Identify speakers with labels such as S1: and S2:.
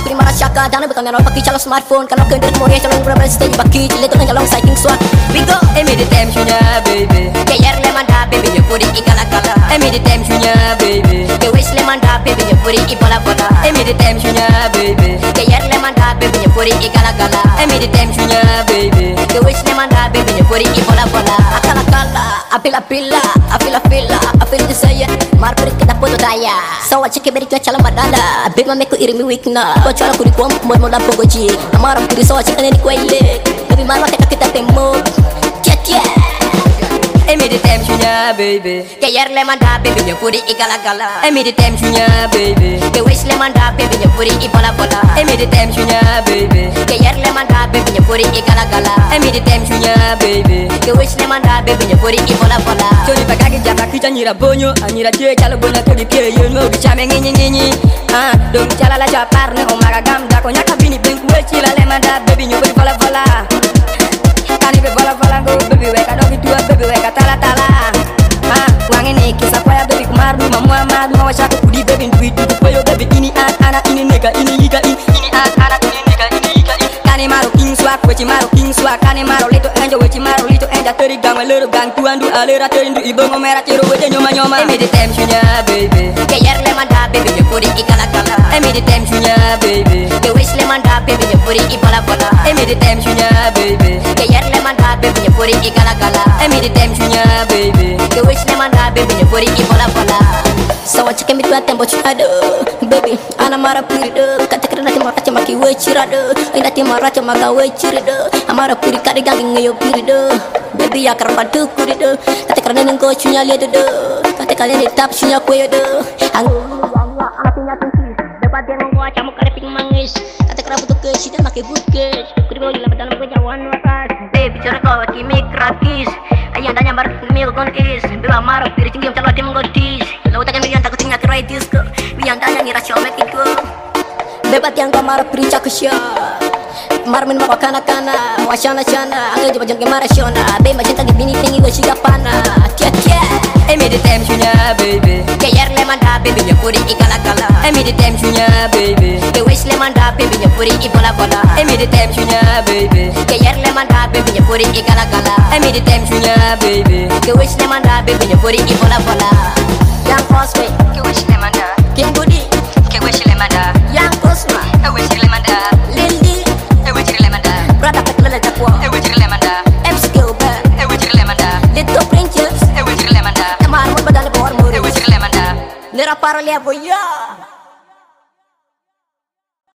S1: Pili marah syaka dana bukan merah pakai calon smartphone. Kalau kendir kemudian calon berapa stage pakai cilet dengan calon cycling swat. We go.
S2: Emi di tem shunya baby.
S1: Kayak lemanda baby nyepuri ikala kala.
S2: Emi di tem shunya baby.
S1: Ke wish lemanda baby nyepuri ipola pola.
S2: Emi di tem shunya baby.
S1: Kayak lemanda baby nyepuri ikala kala.
S2: Emi di tem shunya baby.
S1: Ke wish lemanda baby nyepuri ipola pola. Akala kala, apila pila, afila fila, afil desaya. Marpuri kita foto daya. Sawa ceke beri tua calon badala. Bema meko irimi wikna. Kau calon kuri kuam mola bogoji. Amaram kuri sawa ceke neni kuaile. Baby marwa kita temo. Tia.
S2: Emi di tem shunya baby.
S1: Kayak lemanda baby nyepuri ikala kala.
S2: Emi di tem shunya baby.
S1: Ke wish lemanda baby nyepuri ipola pola.
S2: Emi di tem shunya baby.
S1: Kayak lemanda baby nyepuri ikala kala.
S2: Emi di tem shunya baby.
S1: Ke wish lemanda baby nyepuri ipola pola.
S2: Joni pagagi japa kita nyira bonyo, anyira tie calo bonya to di pie yo no bichame nginyi. Dom chala la japar ne omaga gam da konya kabini ben kuwe chila lemanda baby nyepuri pola pola. Kani be pola pola go baby weka dogi tua baby weka tala. Wangene kisa kwa ya baby kumarnu Muhammad mawashaka kudi baby nduidu kupoyo baby ini ana ini nega ini yiga ini ana ini nega ini yiga kane maro king swak wechi maro king swak kane maro leto enjo wechi maro leto enja teri gama lero gang tuandu alera teri ndu ibongo mera tiro weje nyoma Emi di tem shunya baby
S1: Kayak lemanda baby nyepuri ikala kala.
S2: Emi di tem shunya baby
S1: Ke wish lemanda baby nyepuri ipola pola.
S2: Emi di tem shunya baby
S1: Kayak lemanda baby nyepuri ikala kala.
S2: Emi di tem shunya baby
S1: Ke wish lemanda baby nyepuri ipola pola. Sawa ceke mi tua tembo chado. Baby ana mara puri do. Kata kerana timara cema ki wechi rado. Ina timara cema ka wechi rado. Amara puri kari gangi ngeyo puri do. Baby ya karba tu kuri do. Kata kerana nengko chunya liado do. Kata kalian ditap chunya kue do. Hatinya tinggi. Dapat dia nengko acamu kare ping mangis. Kata kerana butuh kesi dan pakai butkes. Kuri bawa dalam dalam kejawan wakas. Baby cara kau kimi krakis. Ayah tanya baru kimi konkis. Bila marah piri tinggi mencalon tim godis. Lalu takkan bilang takut tinggal kerai disco. Biang tanya ngira shomek itu. Bebat yang kau marah piri cakusya. Marmin mau kana washana chana. Angin coba jangan marah shona. Be macam tadi bini tinggi gue siga pana. Tia.
S2: Emi di tem shunya baby.
S1: Kayak lemanda baby nyepuri ikala kala.
S2: Emi di tem shunya baby.
S1: Ke wish lemanda baby nyepuri ipola pola.
S2: Emi di tem shunya baby.
S1: Kayak lemanda baby nyepuri ikala kala.
S2: Emi di tem shunya baby.
S1: Ke wish lemanda baby nyepuri ipola pola. Yang Cosme,
S2: Ke wish lemanda.
S1: King Budi,
S2: Ke wish lemanda.
S1: Yang Cosma,
S2: Ke wish lemanda.
S1: Lindi,
S2: Ke wish lemanda.
S1: Brother Petlele Jakwa,
S2: Ke wish lemanda.
S1: Epskill Band,
S2: Ke wish lemanda.
S1: Little Princess,
S2: Ke wish lemanda.
S1: Emar Badan Bawar
S2: Ke
S1: Muri,
S2: wish lemanda.
S1: Nera Paralia Boya.